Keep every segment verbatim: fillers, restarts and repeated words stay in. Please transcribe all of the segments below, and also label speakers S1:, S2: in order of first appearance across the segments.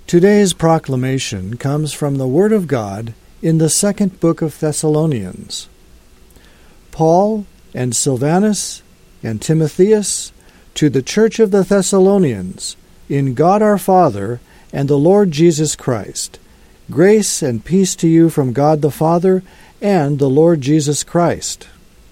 S1: Today's proclamation comes from the Word of God in the second book of Thessalonians. Paul and Silvanus and Timotheus, to the church of the Thessalonians, in God our Father and the Lord Jesus Christ, grace and peace to you from God the Father and the Lord Jesus Christ.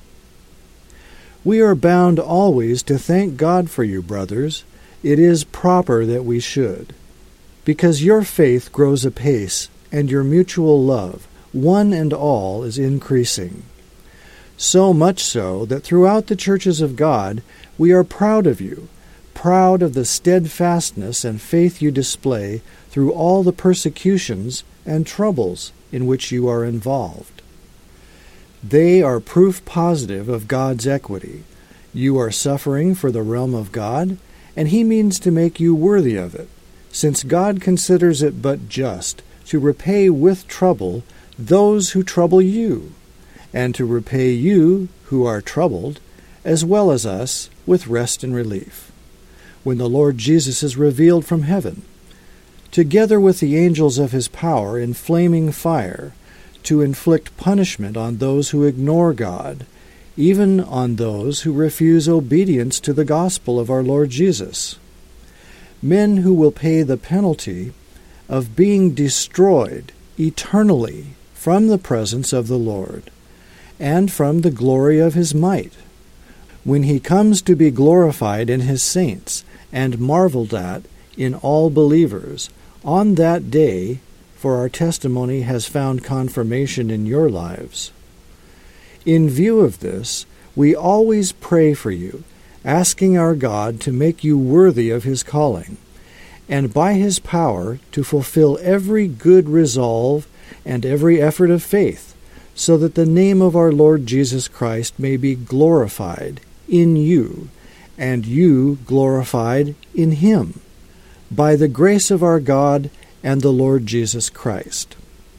S1: We are bound always to thank God for you, brothers. It is proper that we should, because your faith grows apace, and your mutual love, one and all, is increasing. So much so that throughout the churches of God we are proud of you, proud of the steadfastness and faith you display through all the persecutions and troubles in which you are involved. They are proof positive of God's equity. You are suffering for the realm of God, and He means to make you worthy of it, since God considers it but just to repay with trouble those who trouble you, and to repay you who are troubled, as well as us, with rest and relief, when the Lord Jesus is revealed from heaven, together with the angels of His power in flaming fire, to inflict punishment on those who ignore God, even on those who refuse obedience to the gospel of our Lord Jesus. Men who will pay the penalty of being destroyed eternally from the presence of the Lord, and from the glory of His might, when He comes to be glorified in His saints, and marveled at in all believers, on that day, for our testimony has found confirmation in your lives. In view of this, we always pray for you, asking our God to make you worthy of His calling, and by His power to fulfill every good resolve and every effort of faith, so that the name of our Lord Jesus Christ may be glorified in you, and you glorified in Him, by the grace of our God and the Lord Jesus Christ.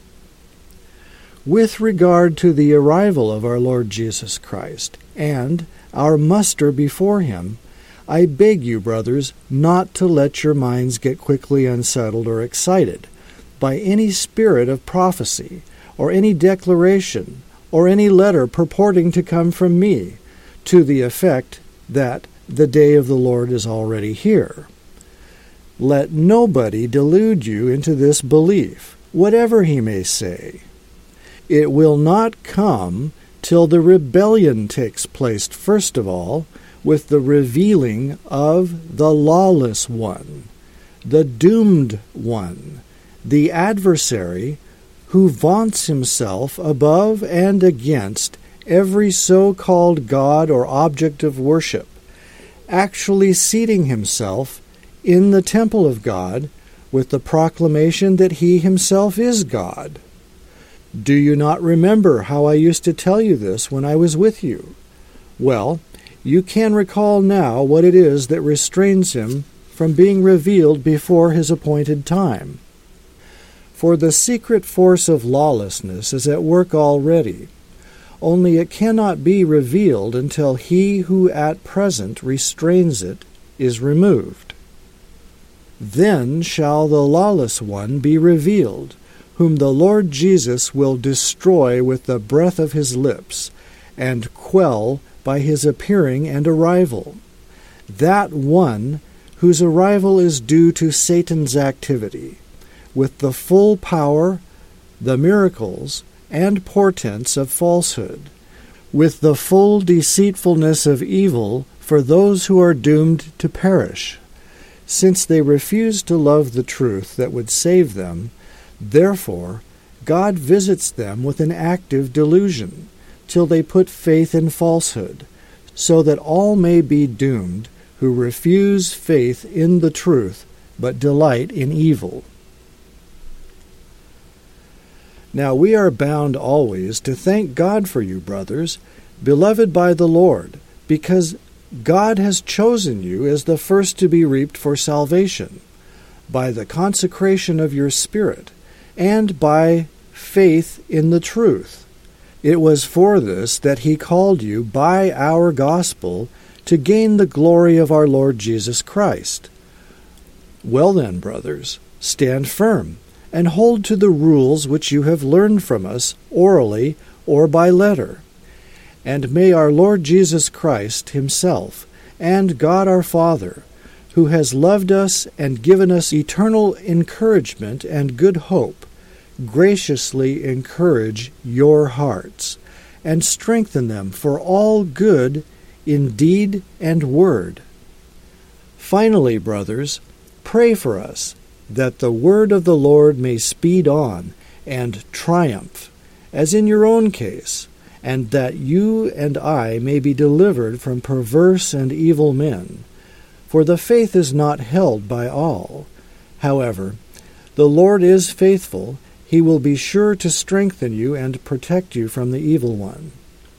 S1: With regard to the arrival of our Lord Jesus Christ, and our muster before Him, I beg you, brothers, not to let your minds get quickly unsettled or excited by any spirit of prophecy, or any declaration, or any letter purporting to come from me, to the effect that the day of the Lord is already here. Let nobody delude you into this belief, whatever he may say. It will not come till the rebellion takes place, first of all, with the revealing of the lawless one, the doomed one, the adversary who vaunts himself above and against every so-called God or object of worship, actually seating himself in the temple of God with the proclamation that he himself is God. Do you not remember how I used to tell you this when I was with you? Well, you can recall now what it is that restrains him from being revealed before his appointed time. For the secret force of lawlessness is at work already, only it cannot be revealed until he who at present restrains it is removed. Then shall the lawless one be revealed, whom the Lord Jesus will destroy with the breath of his lips, and quell by his appearing and arrival. That one whose arrival is due to Satan's activity, with the full power, the miracles, and portents of falsehood, with the full deceitfulness of evil for those who are doomed to perish. Since they refuse to love the truth that would save them, therefore God visits them with an active delusion, till they put faith in falsehood, so that all may be doomed who refuse faith in the truth, but delight in evil. Now we are bound always to thank God for you, brothers, beloved by the Lord, because God has chosen you as the first to be reaped for salvation, by the consecration of your spirit, and by faith in the truth. It was for this that he called you by our gospel to gain the glory of our Lord Jesus Christ. Well then, brothers, stand firm, and hold to the rules which you have learned from us, orally or by letter. And may our Lord Jesus Christ himself, and God our Father, who has loved us and given us eternal encouragement and good hope, graciously encourage your hearts, and strengthen them for all good in deed and word. Finally, brothers, pray for us, that the word of the Lord may speed on and triumph, as in your own case, and that you and I may be delivered from perverse and evil men. For the faith is not held by all. However, the Lord is faithful. He will be sure to strengthen you and protect you from the evil one.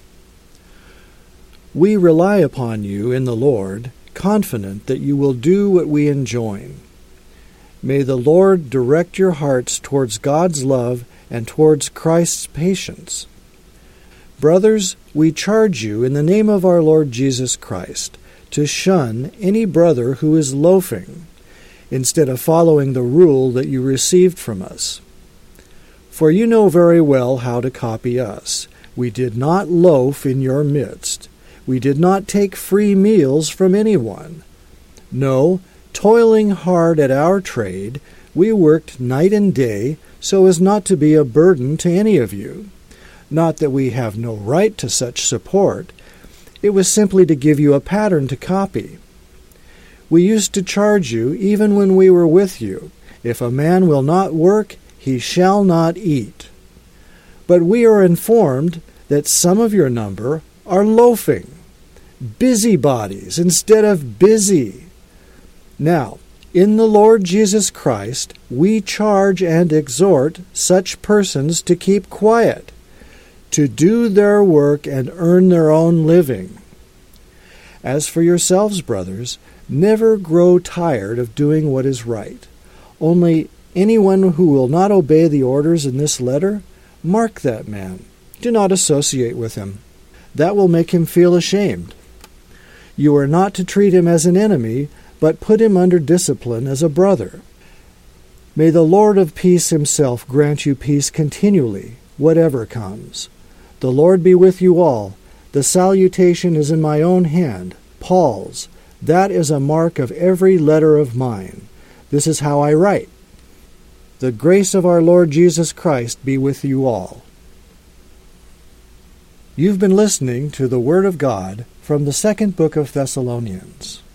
S1: We rely upon you in the Lord, confident that you will do what we enjoin. May the Lord direct your hearts towards God's love and towards Christ's patience. Brothers, we charge you in the name of our Lord Jesus Christ to shun any brother who is loafing, instead of following the rule that you received from us. For you know very well how to copy us. We did not loaf in your midst. We did not take free meals from anyone. No, toiling hard at our trade, we worked night and day so as not to be a burden to any of you. Not that we have no right to such support. It was simply to give you a pattern to copy. We used to charge you even when we were with you, if a man will not work, he shall not eat. But we are informed that some of your number are loafing, busybodies instead of busy. Now, in the Lord Jesus Christ, we charge and exhort such persons to keep quiet, to do their work and earn their own living. As for yourselves, brothers, never grow tired of doing what is right. Only anyone who will not obey the orders in this letter, mark that man. Do not associate with him. That will make him feel ashamed. You are not to treat him as an enemy, but put him under discipline as a brother. May the Lord of peace himself grant you peace continually, whatever comes. The Lord be with you all. The salutation is in my own hand, Paul's. That is a mark of every letter of mine. This is how I write. The grace of our Lord Jesus Christ be with you all. You've been listening to the Word of God from the second book of Thessalonians.